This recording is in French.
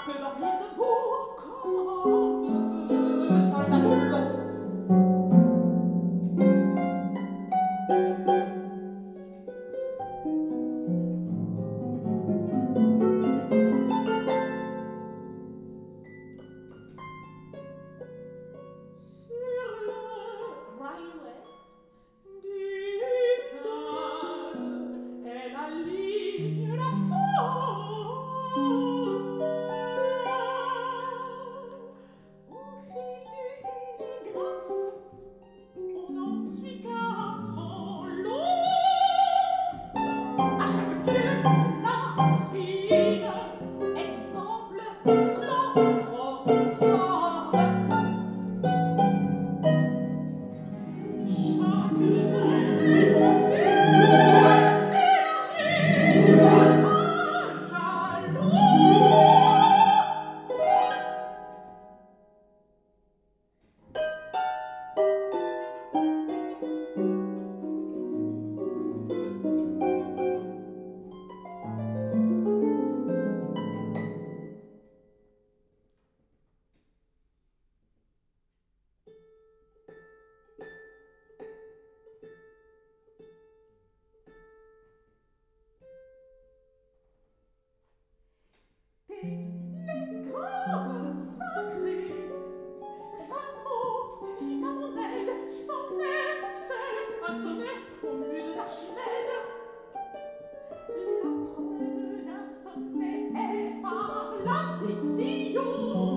que dormir debout comme soldat de plomb. Sur le railway du Cannes et la ligne la faune. Au fil du télégraphe, on n'en suit qu'un train long. À chaque pied, la rime, exemple, chloroforme. Chaque veille confuse et la rime à jalons. Télégramme sacré, fin mot, fit à mon aide, sonnet, c'est un sonnet aux muses d'Archimède. La preuve d'un sonnet est par l'addition